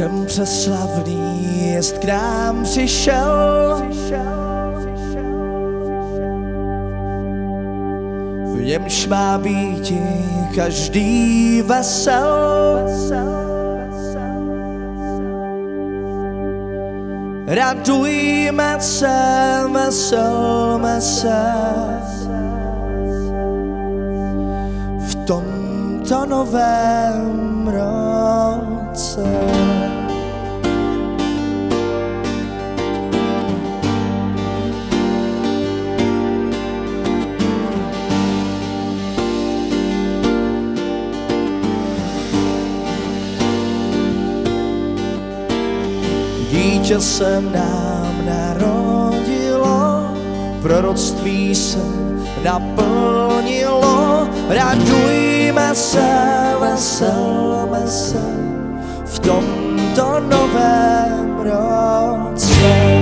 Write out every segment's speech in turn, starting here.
Ten přeslavný jest k nám přišel, v němž má být každý vesel. Radujme se, veselme se v tomto novém roce. Dítě se nám narodilo, proroctví se naplnilo. Radujme se, veselme se v tomto novém roce.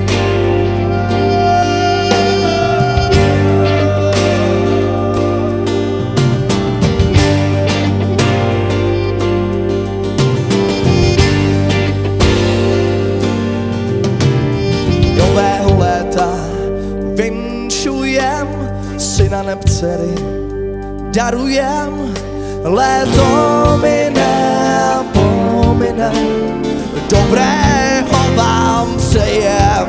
Nového léta vinšujem, syna neb dcery darujem. Léto mine a pomine, dobrého vám přejem.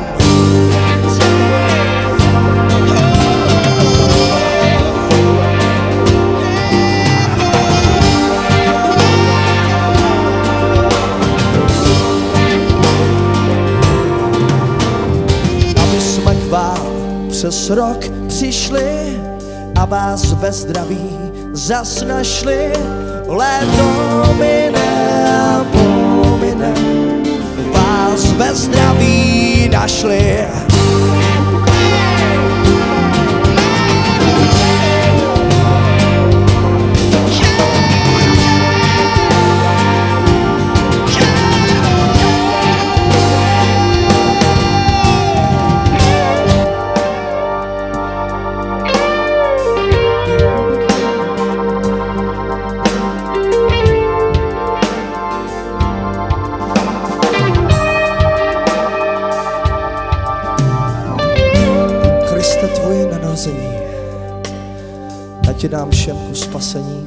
Aby jsme k vám přes rok přišli a vás ve zdraví zas našli. Léto mine a pomine, vás ve zdraví našli. Tvoje narození, ať ti dám všem ku spasení.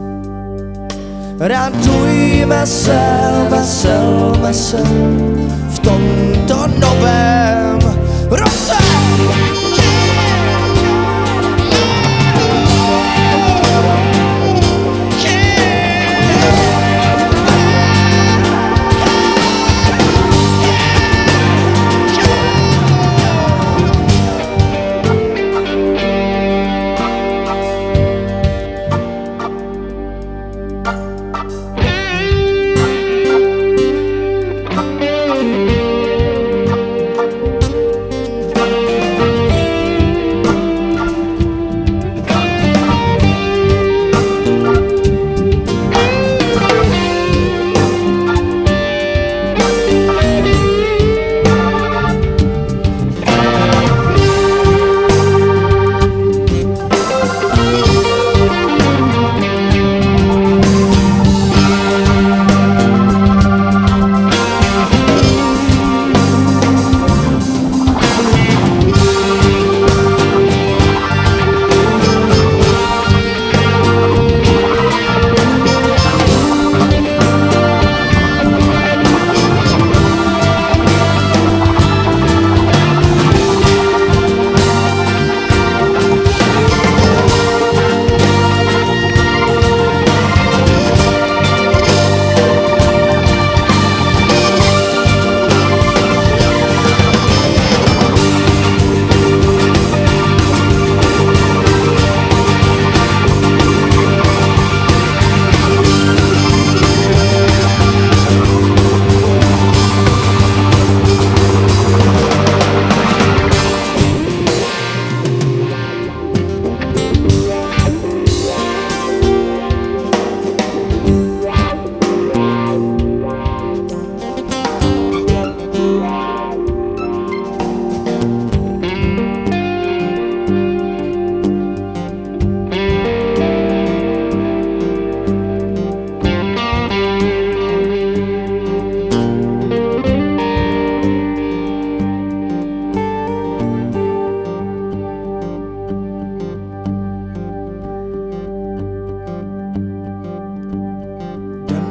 Radujme se, veselme se v tomto novém roce.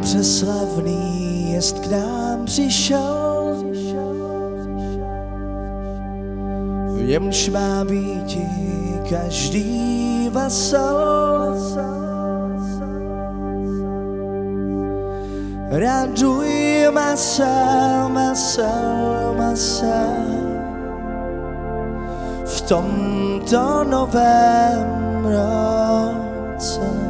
přeslavný jest k nám přišel, v němž má být každý vasal. Radujme se, v tomto novém roce.